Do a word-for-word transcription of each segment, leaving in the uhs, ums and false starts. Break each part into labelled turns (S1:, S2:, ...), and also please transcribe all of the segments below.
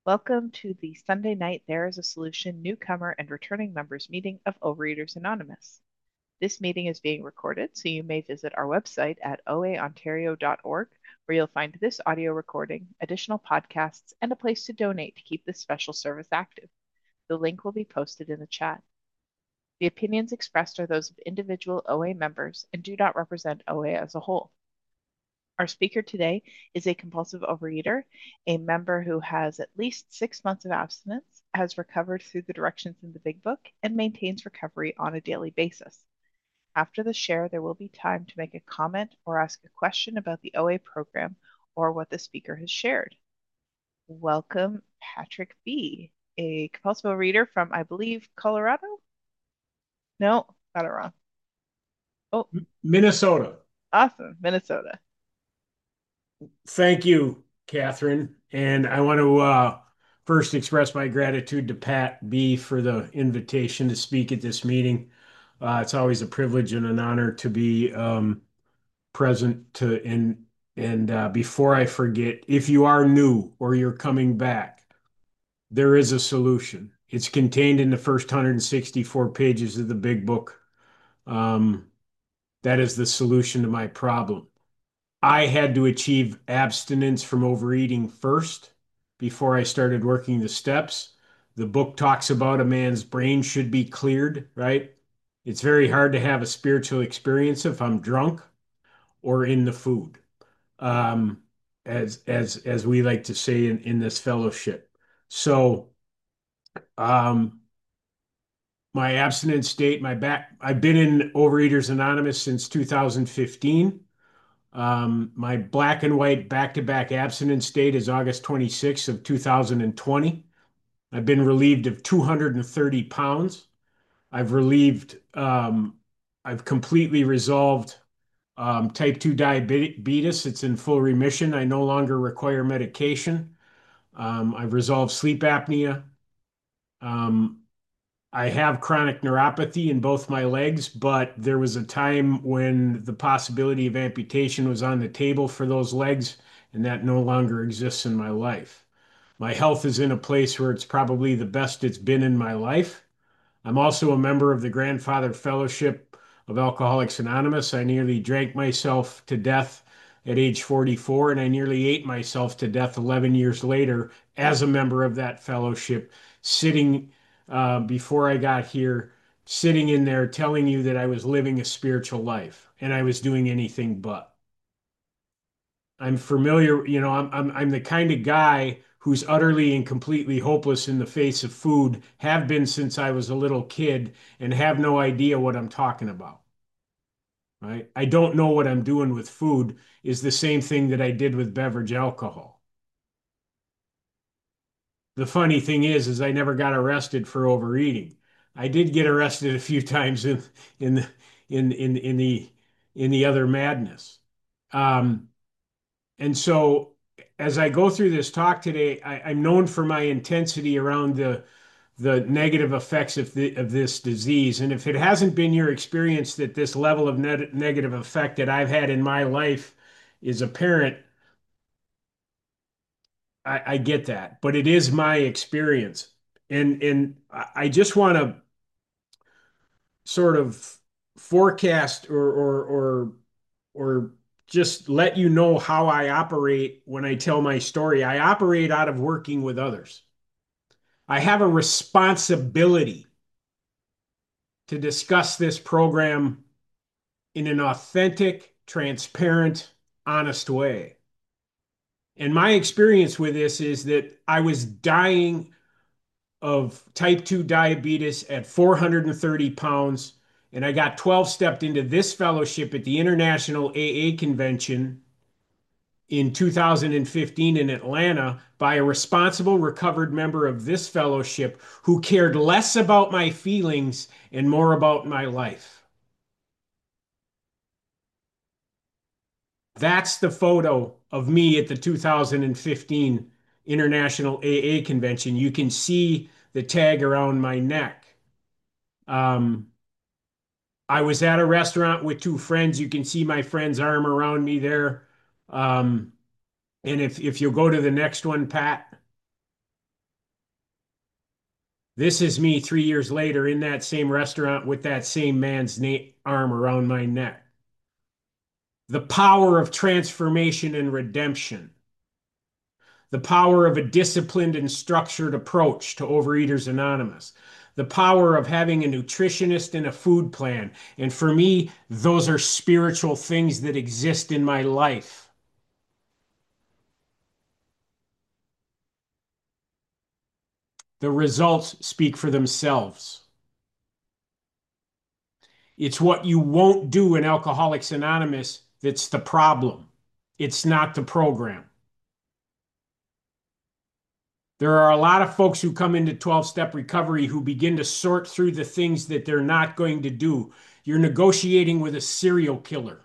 S1: Welcome to the Sunday night There is a Solution newcomer and returning members meeting of Overeaters Anonymous. This meeting is being recorded, so you may visit our website at o a ontario dot org, where you'll find this audio recording, additional podcasts, and a place to donate to keep this special service active. The link will be posted in the chat. The opinions expressed are those of individual O A members and do not represent O A as a whole. Our speaker today is a compulsive overeater, a member who has at least six months of abstinence, has recovered through the directions in the Big Book, and maintains recovery on a daily basis. After the share, there will be time to make a comment or ask a question about the O A program or what the speaker has shared. Welcome, Patrick B., a compulsive overeater from, I believe, Colorado? No, got it wrong. Oh,
S2: Minnesota.
S1: awesome, Minnesota.
S2: Thank you, Catherine. And I want to uh, first express my gratitude to Pat B for the invitation to speak at this meeting. Uh, it's always a privilege and an honor to be um, present to and and uh, before I forget, if you are new or you're coming back, there is a solution. It's contained in the first one hundred sixty-four pages of the Big Book. Um, that is the solution to my problem. I had to achieve abstinence from overeating first before I started working the steps. The book talks about a man's brain should be cleared, right? It's very hard to have a spiritual experience if I'm drunk or in the food, um, as as as we like to say in, in this fellowship. So, um, my abstinence date, my back, I've been in Overeaters Anonymous since two thousand fifteen. Um, my black and white back-to-back abstinence date is August twenty-sixth of two thousand twenty. I've been relieved of two hundred thirty pounds. I've relieved, um, I've completely resolved um, type two diabetes. It's in full remission. I no longer require medication. Um, I've resolved sleep apnea. Um, I have chronic neuropathy in both my legs, but there was a time when the possibility of amputation was on the table for those legs, and that no longer exists in my life. My health is in a place where it's probably the best it's been in my life. I'm also a member of the Grandfather Fellowship of Alcoholics Anonymous. I nearly drank myself to death at age forty-four, and I nearly ate myself to death eleven years later as a member of that fellowship, sitting uh, before I got here, sitting in there telling you that I was living a spiritual life and I was doing anything but. I'm familiar, you know, I'm, I'm I'm the kind of guy who's utterly and completely hopeless in the face of food, have been since I was a little kid, and have no idea what I'm talking about. Right? I don't know what I'm doing with food is the same thing that I did with beverage alcohol. The funny thing is, is I never got arrested for overeating. I did get arrested a few times in in the in in in the in the other madness. Um, And so, as I go through this talk today, I, I'm known for my intensity around the the negative effects of the of this disease. And if it hasn't been your experience that this level of net negative effect that I've had in my life is apparent, I, I get that. But it is my experience, and and I I just want to sort of forecast or or or or just let you know how I operate when I tell my story. I operate out of working with others. I have a responsibility to discuss this program in an authentic, transparent, honest way. And my experience with this is that I was dying of type two diabetes at four hundred thirty pounds. And I got twelve stepped into this fellowship at the International A A Convention in two thousand fifteen in Atlanta by a responsible, recovered member of this fellowship who cared less about my feelings and more about my life. That's the photo of me at the two thousand fifteen International A A Convention. You can see the tag around my neck. Um, I was at a restaurant with two friends. You can see my friend's arm around me there. Um, and if if you go to the next one, Pat, This is me three years later in that same restaurant with that same man's na- arm around my neck. The power of transformation and redemption, the power of a disciplined and structured approach to Overeaters Anonymous, the power of having a nutritionist and a food plan. And for me, those are spiritual things that exist in my life. The results speak for themselves. It's what you won't do in Alcoholics Anonymous that's the problem. It's not the program. There are a lot of folks who come into twelve-step recovery who begin to sort through the things that they're not going to do. You're negotiating with a serial killer.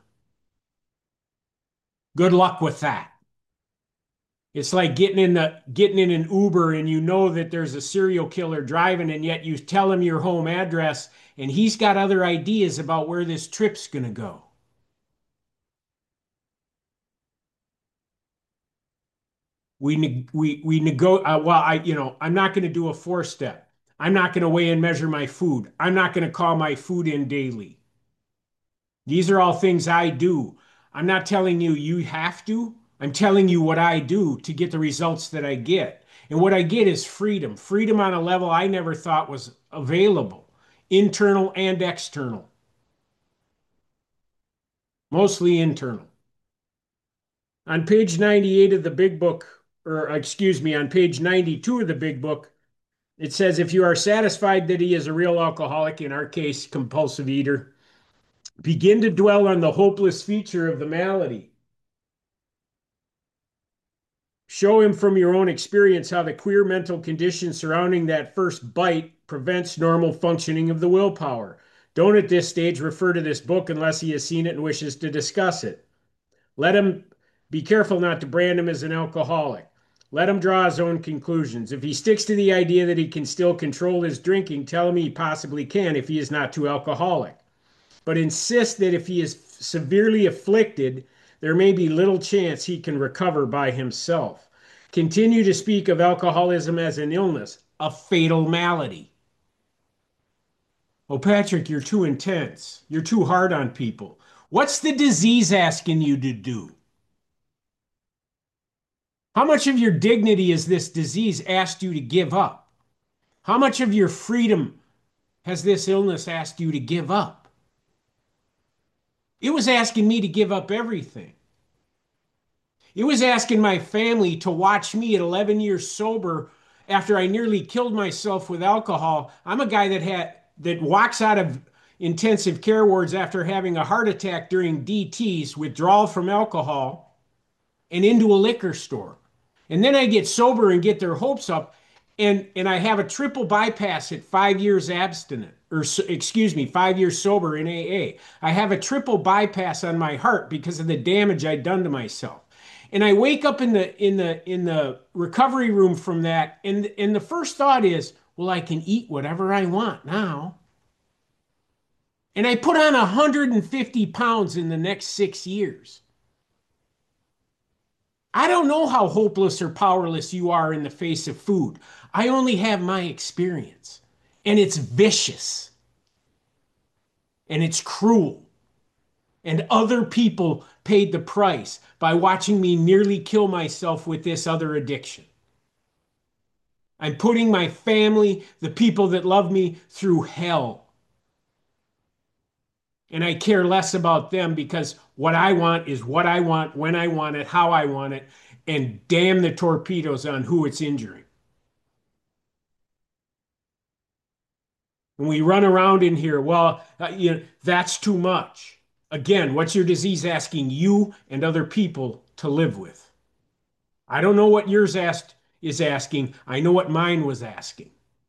S2: Good luck with that. It's like getting in the getting in an Uber and you know that there's a serial killer driving and yet you tell him your home address and he's got other ideas about where this trip's going to go. We we we nego uh, well I you know I'm not going to do a four step. I'm not going to weigh and measure my food. I'm not going to call my food in daily. These are all things I do. I'm not telling you you have to. I'm telling you what I do to get the results that I get. And what I get is freedom. Freedom on a level I never thought was available, internal and external, mostly internal. On page ninety-eight of the big book, or excuse me, on page ninety-two of the big book, it says if you are satisfied that he is a real alcoholic, in our case, compulsive eater, begin to dwell on the hopeless feature of the malady. Show him from your own experience how the queer mental condition surrounding that first bite prevents normal functioning of the willpower. Don't at this stage refer to this book unless he has seen it and wishes to discuss it. Let him be careful not to brand him as an alcoholic. Let him draw his own conclusions. If he sticks to the idea that he can still control his drinking, tell him he possibly can if he is not too alcoholic. But insist that if he is severely afflicted, there may be little chance he can recover by himself. Continue to speak of alcoholism as an illness, a fatal malady. Oh, Patrick, you're too intense. You're too hard on people. What's the disease asking you to do? How much of your dignity has this disease asked you to give up? How much of your freedom has this illness asked you to give up? It was asking me to give up everything. It was asking my family to watch me at eleven years sober after I nearly killed myself with alcohol. I'm a guy that had that walks out of intensive care wards after having a heart attack during D Ts, withdrawal from alcohol, and into a liquor store. And then I get sober and get their hopes up, and and I have a triple bypass at five years abstinent, or excuse me, five years sober in A A. I have a triple bypass on my heart because of the damage I'd done to myself. And I wake up in the in the in the recovery room from that, and and the first thought is, well, I can eat whatever I want now. And I put on one hundred fifty pounds in the next six years. I don't know how hopeless or powerless you are in the face of food. I only have my experience. And it's vicious. And it's cruel. And other people paid the price by watching me nearly kill myself with this other addiction. I'm putting my family, the people that love me, through hell. And I care less about them because what I want is what I want, when I want it, how I want it, and damn the torpedoes on who it's injuring. When we run around in here, well, uh, you know, that's too much. Again, what's your disease asking you and other people to live with? I don't know what yours asked is asking. I know what mine was asking.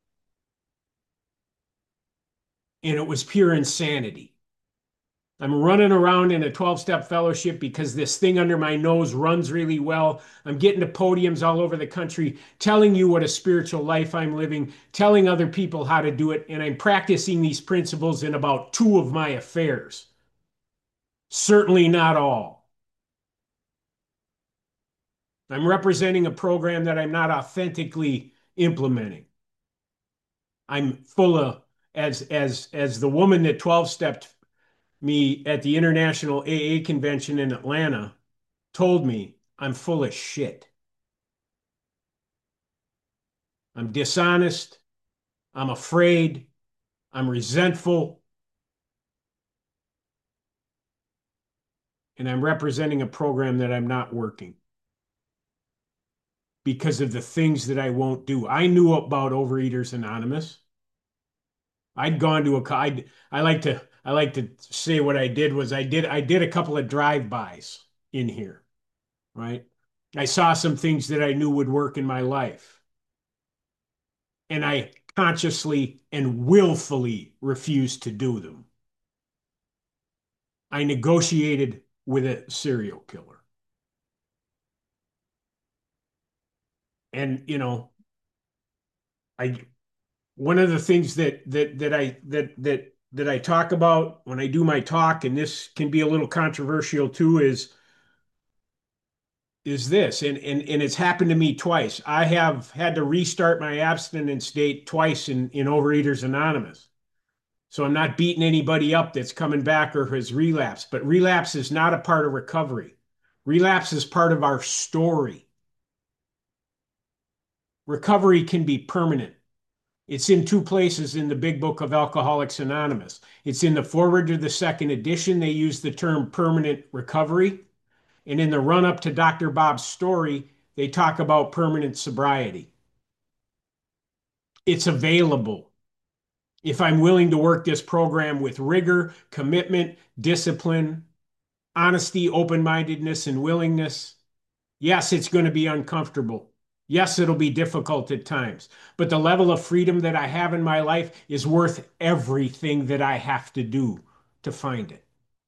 S2: And it was pure insanity. I'm running around in a twelve-step fellowship because this thing under my nose runs really well. I'm getting to podiums all over the country, telling you what a spiritual life I'm living, telling other people how to do it, and I'm practicing these principles in about two of my affairs. Certainly not all. I'm representing a program that I'm not authentically implementing. I'm full of, as as as the woman that twelve stepped me at the International A A convention in Atlanta told me, I'm full of shit. I'm dishonest. I'm afraid. I'm resentful. And I'm representing a program that I'm not working because of the things that I won't do. I knew about Overeaters Anonymous. I'd gone to a, I'd, I like to, I like to say what I did was I did, I did a couple of drive-bys in here, right? I saw some things that I knew would work in my life, and I consciously and willfully refused to do them. I negotiated with a serial killer. And, you know, I one of the things that that that I that that that I talk about when I do my talk, and this can be a little controversial too, is is this, and and and it's happened to me twice. I have had to restart my abstinence date twice in in Overeaters Anonymous. So I'm not beating anybody up that's coming back or has relapsed, but relapse is not a part of recovery. Relapse is part of our story. Recovery can be permanent. It's in two places in the big book of Alcoholics Anonymous. It's in the foreword to the second edition. They use the term permanent recovery. And in the run up to Doctor Bob's story, they talk about permanent sobriety. It's available. If I'm willing to work this program with rigor, commitment, discipline, honesty, open mindedness, and willingness, yes, it's going to be uncomfortable. Yes, it'll be difficult at times, but the level of freedom that I have in my life is worth everything that I have to do to find it.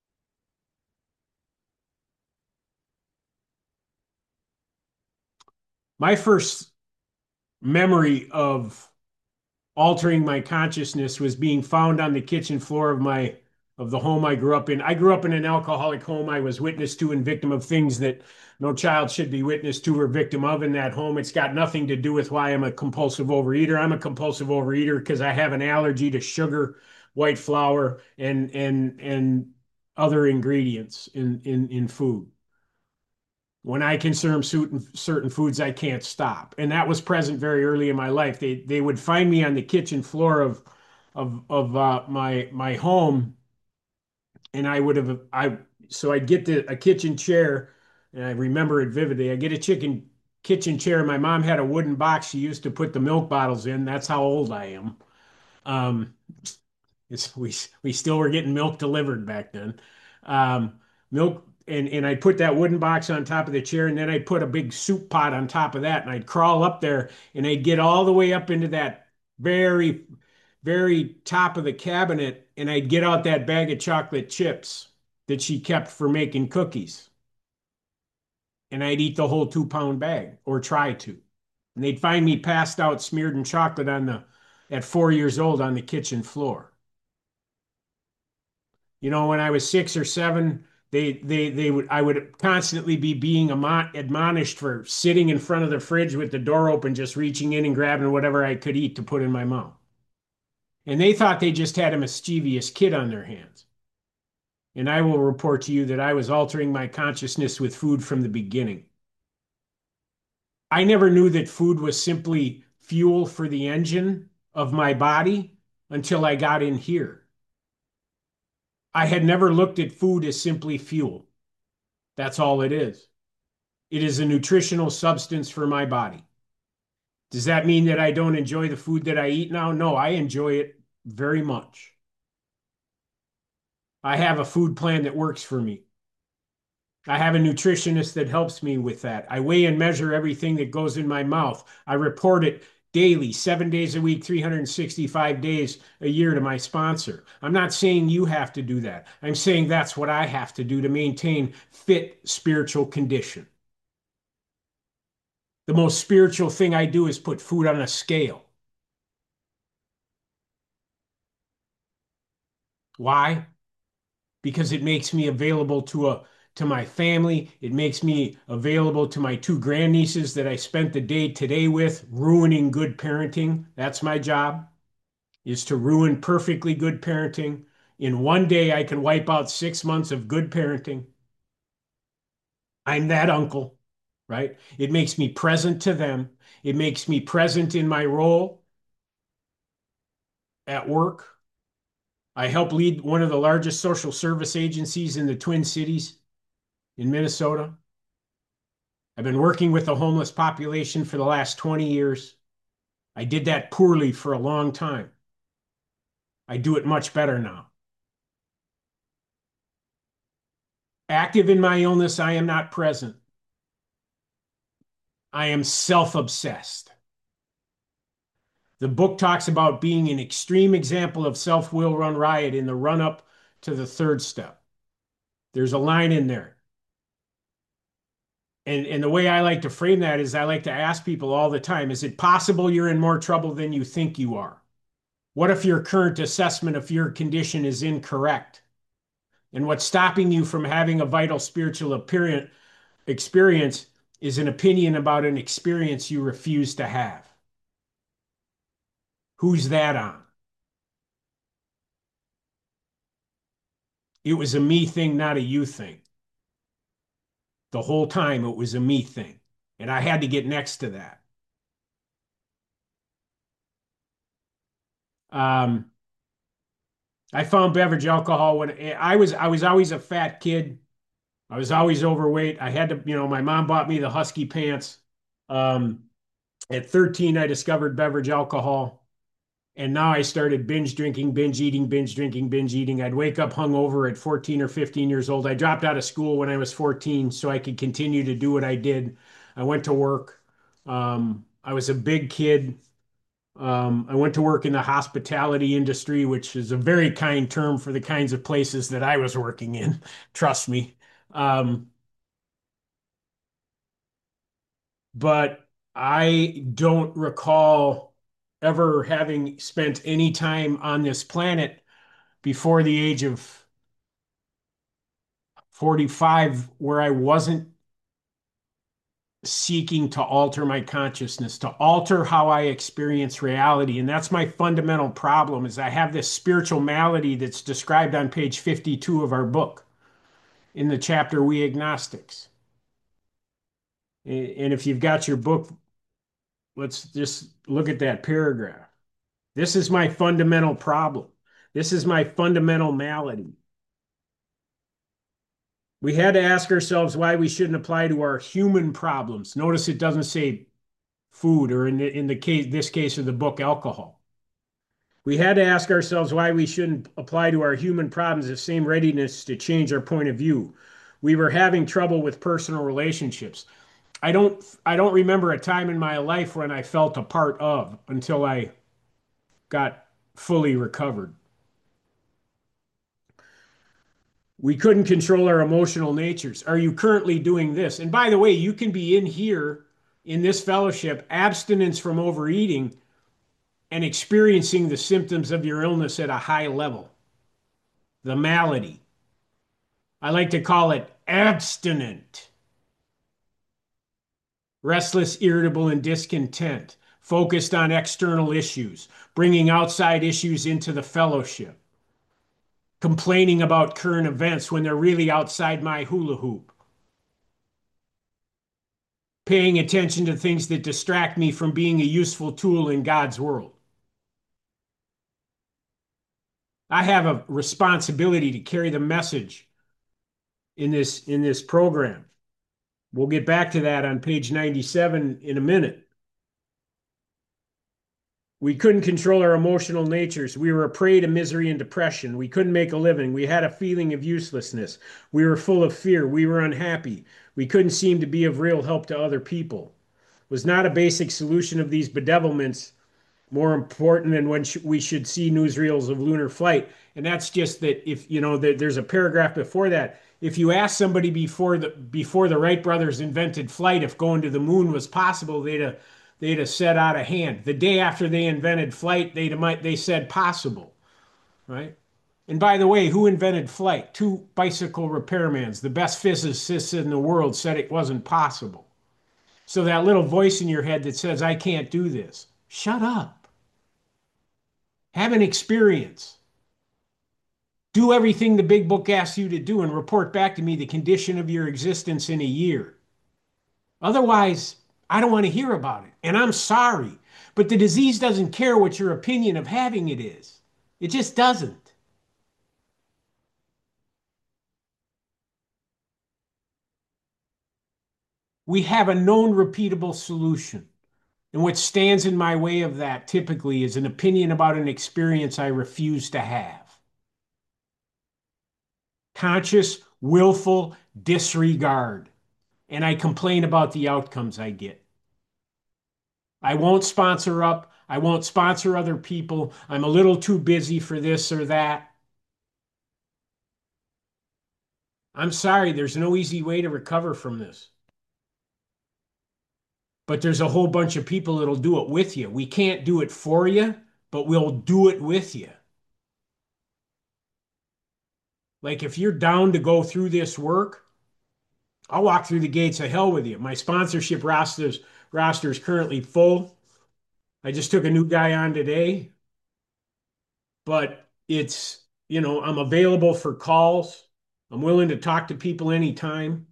S2: My first memory of altering my consciousness was being found on the kitchen floor of my of the home I grew up in. I grew up in an alcoholic home. I was witness to and victim of things that no child should be witness to or victim of in that home. It's got nothing to do with why I'm a compulsive overeater. I'm a compulsive overeater because I have an allergy to sugar, white flour, and and and other ingredients in in in food. When I consume certain certain foods, I can't stop, and that was present very early in my life. They they would find me on the kitchen floor of of of uh, my my home, and I would have I so I'd get the a kitchen chair, and I remember it vividly. I get a chicken kitchen chair. My mom had a wooden box she used to put the milk bottles in. That's how old I am. Um, it's, we we still were getting milk delivered back then. Um, milk and and I'd put that wooden box on top of the chair, and then I'd put a big soup pot on top of that, and I'd crawl up there, and I'd get all the way up into that very very top of the cabinet, and I'd get out that bag of chocolate chips that she kept for making cookies, and I'd eat the whole two pound bag or try to. And they'd find me passed out, smeared in chocolate on the at four years old on the kitchen floor. You know, when I was six or seven, they they they would I would constantly be being admonished for sitting in front of the fridge with the door open, just reaching in and grabbing whatever I could eat to put in my mouth. And they thought they just had a mischievous kid on their hands. And I will report to you that I was altering my consciousness with food from the beginning. I never knew that food was simply fuel for the engine of my body until I got in here. I had never looked at food as simply fuel. That's all it is. It is a nutritional substance for my body. Does that mean that I don't enjoy the food that I eat now? No, I enjoy it very much. I have a food plan that works for me. I have a nutritionist that helps me with that. I weigh and measure everything that goes in my mouth. I report it daily, seven days a week, three hundred sixty-five days a year to my sponsor. I'm not saying you have to do that. I'm saying that's what I have to do to maintain fit spiritual condition. The most spiritual thing I do is put food on a scale. Why? Because it makes me available to a to my family. It makes me available to my two grandnieces that I spent the day today with, ruining good parenting. That's my job. is to ruin perfectly good parenting. In one day, I can wipe out six months of good parenting. I'm that uncle, right? It makes me present to them. It makes me present in my role at work. I help lead one of the largest social service agencies in the Twin Cities in Minnesota. I've been working with the homeless population for the last twenty years. I did that poorly for a long time. I do it much better now. Active in my illness, I am not present. I am self-obsessed. The book talks about being an extreme example of self-will run riot in the run-up to the third step. There's a line in there. And, and the way I like to frame that is I like to ask people all the time, is it possible you're in more trouble than you think you are? What if your current assessment of your condition is incorrect? And what's stopping you from having a vital spiritual experience is an opinion about an experience you refuse to have. Who's that on? It was a me thing, not a you thing. The whole time it was a me thing. And I had to get next to that. Um, I found beverage alcohol when I was I was always a fat kid. I was always overweight. I had to, you know, my mom bought me the Husky pants. Um, at thirteen, I discovered beverage alcohol. And now I started binge drinking, binge eating, binge drinking, binge eating. I'd wake up hungover at fourteen or fifteen years old. I dropped out of school when I was fourteen so I could continue to do what I did. I went to work. Um, I was a big kid. Um, I went to work in the hospitality industry, which is a very kind term for the kinds of places that I was working in. Trust me. Um, but I don't recall ever having spent any time on this planet before the age of forty-five where I wasn't seeking to alter my consciousness, to alter how I experience reality. And that's my fundamental problem is I have this spiritual malady that's described on page fifty-two of our book in the chapter We Agnostics. And if you've got your book, let's just look at that paragraph. This is my fundamental problem. This is my fundamental malady. We had to ask ourselves why we shouldn't apply to our human problems. Notice it doesn't say food, or in the, in the case, this case of the book, alcohol. We had to ask ourselves why we shouldn't apply to our human problems the same readiness to change our point of view. We were having trouble with personal relationships. I don't I don't remember a time in my life when I felt a part of until I got fully recovered. We couldn't control our emotional natures. Are you currently doing this? And by the way, you can be in here in this fellowship, abstinence from overeating and experiencing the symptoms of your illness at a high level, the malady. I like to call it abstinent, restless, irritable, and discontent, focused on external issues, bringing outside issues into the fellowship, complaining about current events when they're really outside my hula hoop, paying attention to things that distract me from being a useful tool in God's world. I have a responsibility to carry the message in this in this program. We'll get back to that on page ninety-seven in a minute. We couldn't control our emotional natures. We were a prey to misery and depression. We couldn't make a living. We had a feeling of uselessness. We were full of fear. We were unhappy. We couldn't seem to be of real help to other people. Was not a basic solution of these bedevilments more important than when sh we should see newsreels of lunar flight? And that's just that if, you know, there, there's a paragraph before that. If you ask somebody before the before the Wright brothers invented flight if going to the moon was possible, they'd have, they'd have said out of hand. The day after they invented flight, they'd have, they said possible, right? And by the way, who invented flight? Two bicycle repairmans, the best physicists in the world, said it wasn't possible. So that little voice in your head that says, I can't do this, shut up. Have an experience. Do everything the big book asks you to do and report back to me the condition of your existence in a year. Otherwise, I don't want to hear about it. And I'm sorry, but the disease doesn't care what your opinion of having it is. It just doesn't. We have a known repeatable solution. And what stands in my way of that typically is an opinion about an experience I refuse to have. Conscious, willful disregard. And I complain about the outcomes I get. I won't sponsor up. I won't sponsor other people. I'm a little too busy for this or that. I'm sorry, there's no easy way to recover from this. But there's a whole bunch of people that'll do it with you. We can't do it for you, but we'll do it with you. Like if you're down to go through this work, I'll walk through the gates of hell with you. My sponsorship rosters roster is currently full. I just took a new guy on today, but it's, you know, I'm available for calls. I'm willing to talk to people anytime.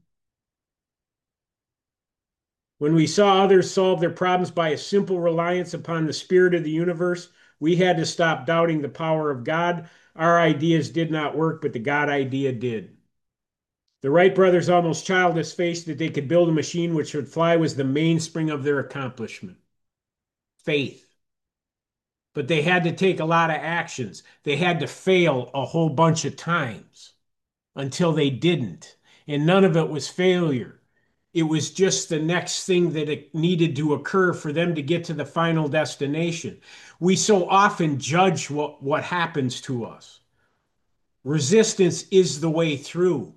S2: When we saw others solve their problems by a simple reliance upon the spirit of the universe, we had to stop doubting the power of God. Our ideas did not work, but the God idea did. The Wright brothers' almost childish faith that they could build a machine which would fly was the mainspring of their accomplishment. Faith. But they had to take a lot of actions. They had to fail a whole bunch of times until they didn't. And none of it was failure. It was just the next thing that it needed to occur for them to get to the final destination. We so often judge what, what happens to us. Resistance is the way through.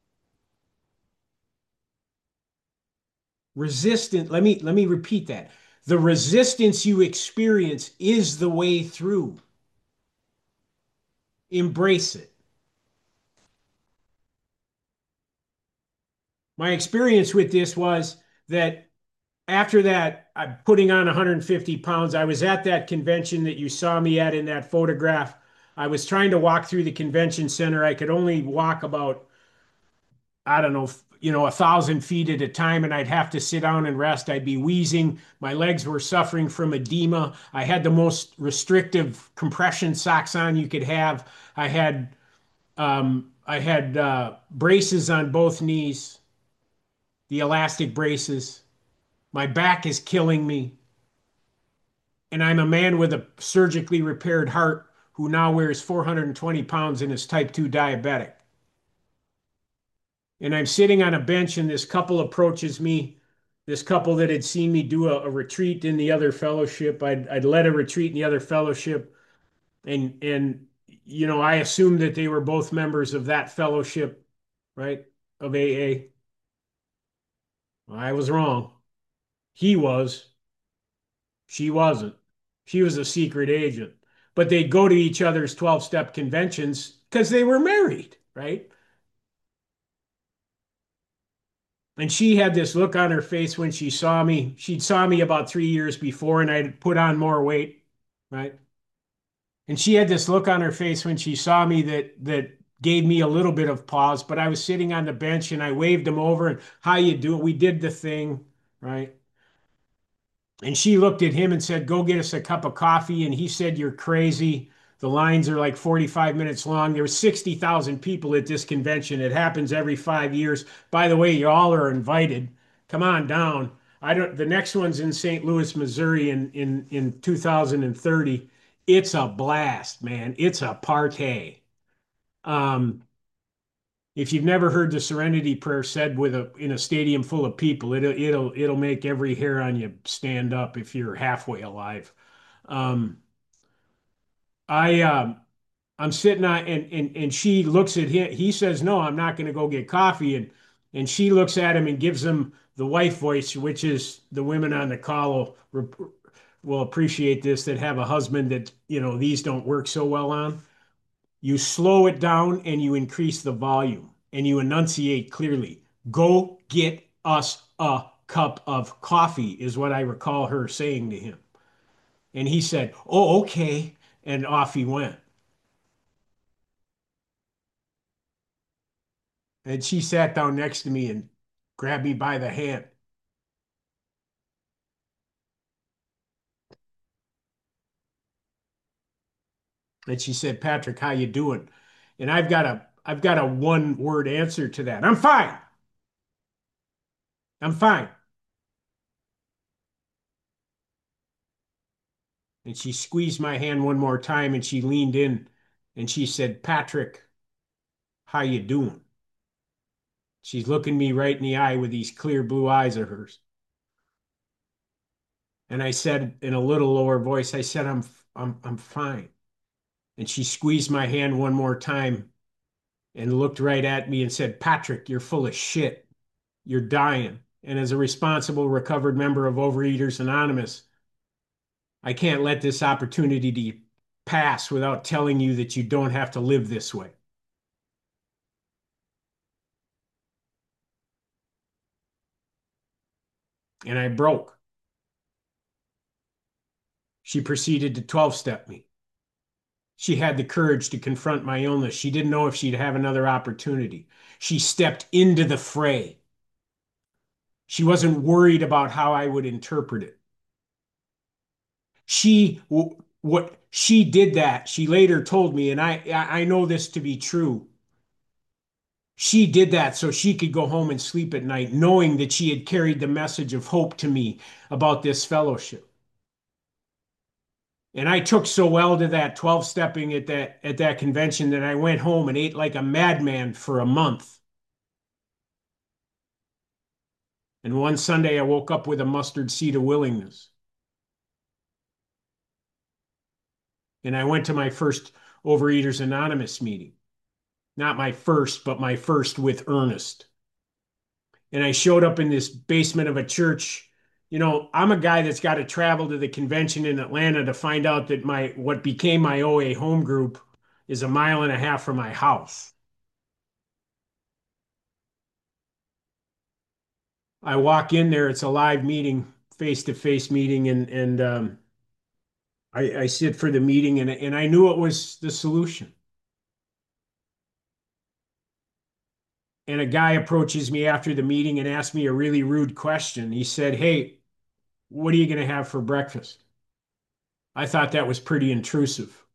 S2: Resistance, let me let me repeat that. The resistance you experience is the way through. Embrace it. My experience with this was that after that, I'm putting on one hundred fifty pounds. I was at that convention that you saw me at in that photograph. I was trying to walk through the convention center. I could only walk about, I don't know, you know, a thousand feet at a time, and I'd have to sit down and rest. I'd be wheezing. My legs were suffering from edema. I had the most restrictive compression socks on you could have. I had um, I had uh, braces on both knees, the elastic braces. My back is killing me. And I'm a man with a surgically repaired heart who now wears four hundred twenty pounds and is type two diabetic. And I'm sitting on a bench, and this couple approaches me, this couple that had seen me do a, a retreat in the other fellowship. I'd, I'd led a retreat in the other fellowship. And, and, you know, I assumed that they were both members of that fellowship, right, of A A. I was wrong. He was. She wasn't. She was a secret agent. But they'd go to each other's twelve step conventions because they were married, right? And she had this look on her face when she saw me. She'd saw me about three years before, and I'd put on more weight, right? And she had this look on her face when she saw me that that gave me a little bit of pause. But I was sitting on the bench, and I waved him over, and how you do it? We did the thing, right? And she looked at him and said, "Go get us a cup of coffee." And he said, "You're crazy. The lines are like forty-five minutes long." There were sixty thousand people at this convention. It happens every five years. By the way, you all are invited. Come on down. I don't, the next one's in Saint Louis, Missouri in, in, in two thousand thirty. It's a blast, man. It's a party. Um, if you've never heard the Serenity Prayer said with a in a stadium full of people, it'll it'll it'll make every hair on you stand up if you're halfway alive. Um, I um, I'm sitting on and and and she looks at him. He says, "No, I'm not going to go get coffee." And and she looks at him and gives him the wife voice, which is the women on the call will, will appreciate this that have a husband that you know these don't work so well on. You slow it down and you increase the volume and you enunciate clearly. Go get us a cup of coffee, is what I recall her saying to him. And he said, "Oh, okay." And off he went. And she sat down next to me and grabbed me by the hand. And she said, Patrick, how you doing? And I've got a I've got a one word answer to that. I'm fine. I'm fine. And she squeezed my hand one more time and she leaned in and she said, Patrick, how you doing? She's looking me right in the eye with these clear blue eyes of hers. And I said in a little lower voice, I said, I'm I'm I'm fine. And she squeezed my hand one more time and looked right at me and said, Patrick, you're full of shit. You're dying. And as a responsible, recovered member of Overeaters Anonymous, I can't let this opportunity pass without telling you that you don't have to live this way. And I broke. She proceeded to twelve step me. She had the courage to confront my illness. She didn't know if she'd have another opportunity. She stepped into the fray. She wasn't worried about how I would interpret it. She what she did that. She later told me, and I I know this to be true. She did that so she could go home and sleep at night, knowing that she had carried the message of hope to me about this fellowship. And I took so well to that twelve stepping at that at that convention that I went home and ate like a madman for a month. And one Sunday I woke up with a mustard seed of willingness. And I went to my first Overeaters Anonymous meeting. Not my first, but my first with Ernest. And I showed up in this basement of a church. You know, I'm a guy that's got to travel to the convention in Atlanta to find out that my what became my O A home group is a mile and a half from my house. I walk in there, it's a live meeting, face-to-face meeting, and and um, I, I sit for the meeting, and and I knew it was the solution. And a guy approaches me after the meeting and asks me a really rude question. He said, "Hey, what are you going to have for breakfast?" I thought that was pretty intrusive.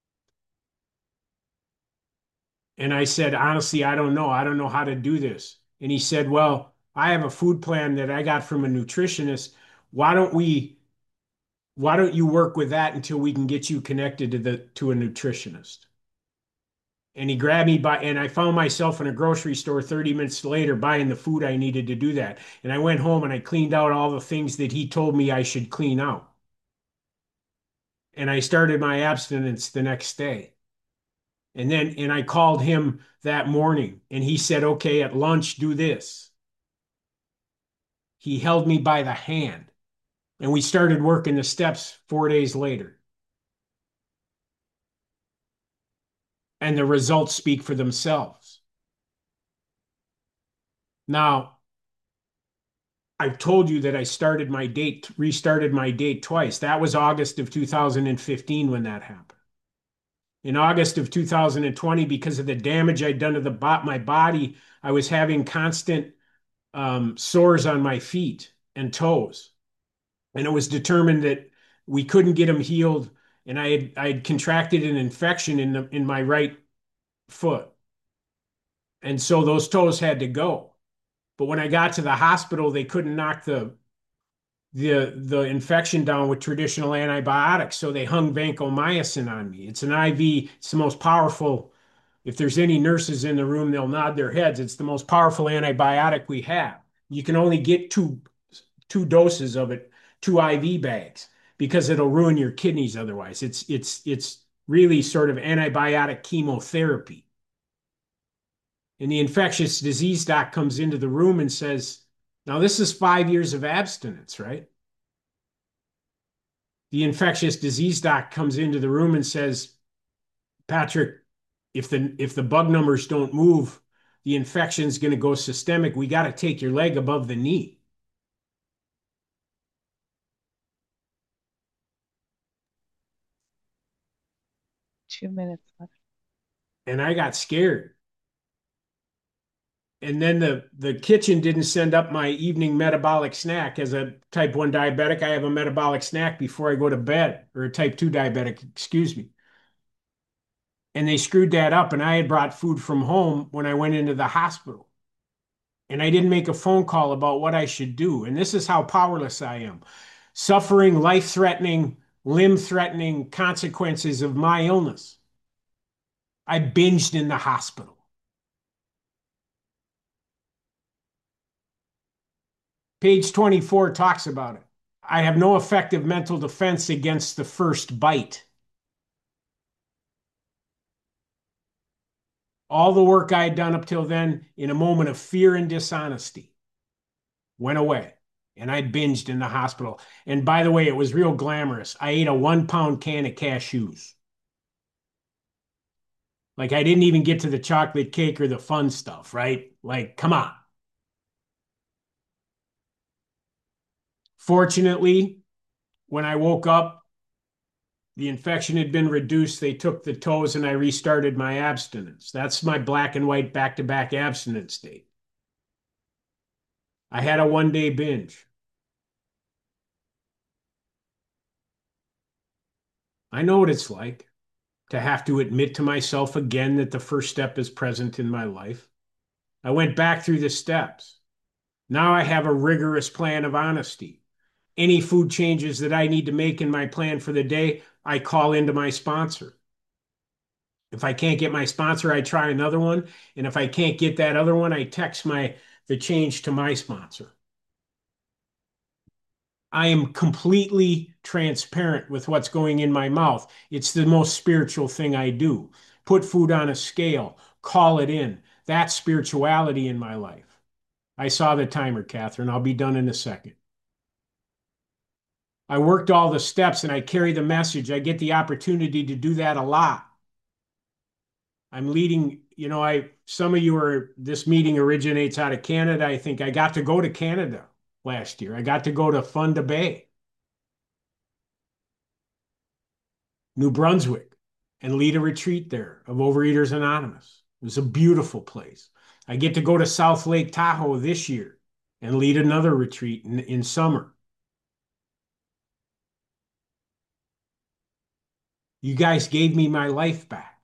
S2: And I said, honestly, I don't know. I don't know how to do this. And he said, well, I have a food plan that I got from a nutritionist. Why don't we, why don't you work with that until we can get you connected to the to a nutritionist? And he grabbed me by, and I found myself in a grocery store thirty minutes later buying the food I needed to do that. And I went home and I cleaned out all the things that he told me I should clean out. And I started my abstinence the next day. And then, and I called him that morning and he said, okay, at lunch, do this. He held me by the hand and we started working the steps four days later. And the results speak for themselves. Now, I've told you that I started my date, restarted my date twice. That was August of two thousand fifteen when that happened. In August of two thousand twenty, because of the damage I'd done to the my body, I was having constant um, sores on my feet and toes. And it was determined that we couldn't get them healed. And I had I had contracted an infection in the in my right foot. And so those toes had to go. But when I got to the hospital, they couldn't knock the the the infection down with traditional antibiotics. So they hung vancomycin on me. It's an I V, it's the most powerful. If there's any nurses in the room, they'll nod their heads. It's the most powerful antibiotic we have. You can only get two two doses of it, two I V bags, because it'll ruin your kidneys otherwise. It's it's it's really sort of antibiotic chemotherapy. And the infectious disease doc comes into the room and says, now this is five years of abstinence, right? The infectious disease doc comes into the room and says, Patrick, if the if the bug numbers don't move, the infection's going to go systemic. We got to take your leg above the knee.
S1: Two minutes left.
S2: And I got scared. And then the the kitchen didn't send up my evening metabolic snack. As a type one diabetic, I have a metabolic snack before I go to bed, or a type two diabetic, excuse me. And they screwed that up, and I had brought food from home when I went into the hospital. And I didn't make a phone call about what I should do. And this is how powerless I am. Suffering life-threatening, limb-threatening consequences of my illness. I binged in the hospital. Page twenty-four talks about it. I have no effective mental defense against the first bite. All the work I had done up till then, in a moment of fear and dishonesty, went away. And I binged in the hospital. And by the way, it was real glamorous. I ate a one pound can of cashews. Like, I didn't even get to the chocolate cake or the fun stuff, right? Like, come on. Fortunately, when I woke up, the infection had been reduced. They took the toes and I restarted my abstinence. That's my black and white back to back abstinence date. I had a one day binge. I know what it's like to have to admit to myself again that the first step is present in my life. I went back through the steps. Now I have a rigorous plan of honesty. Any food changes that I need to make in my plan for the day, I call into my sponsor. If I can't get my sponsor, I try another one. And if I can't get that other one, I text my the change to my sponsor. I am completely transparent with what's going in my mouth. It's the most spiritual thing I do. Put food on a scale, call it in. That's spirituality in my life. I saw the timer, Catherine. I'll be done in a second. I worked all the steps and I carry the message. I get the opportunity to do that a lot. I'm leading, you know, I some of you are this meeting originates out of Canada. I think I got to go to Canada last year. I got to go to Funda Bay, New Brunswick, and lead a retreat there of Overeaters Anonymous. It was a beautiful place. I get to go to South Lake Tahoe this year and lead another retreat in, in summer. You guys gave me my life back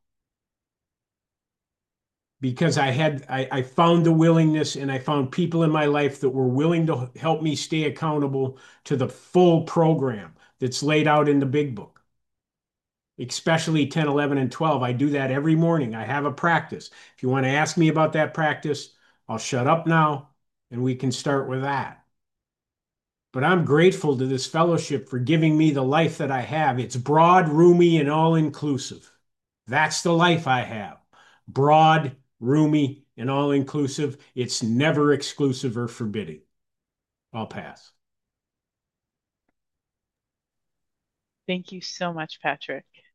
S2: because I had I, I found the willingness and I found people in my life that were willing to help me stay accountable to the full program that's laid out in the big book, especially ten, eleven, and twelve. I do that every morning. I have a practice. If you want to ask me about that practice, I'll shut up now and we can start with that. But I'm grateful to this fellowship for giving me the life that I have. It's broad, roomy, and all inclusive. That's the life I have. Broad, roomy, and all inclusive. It's never exclusive or forbidding. I'll pass.
S1: Thank you so much, Patrick.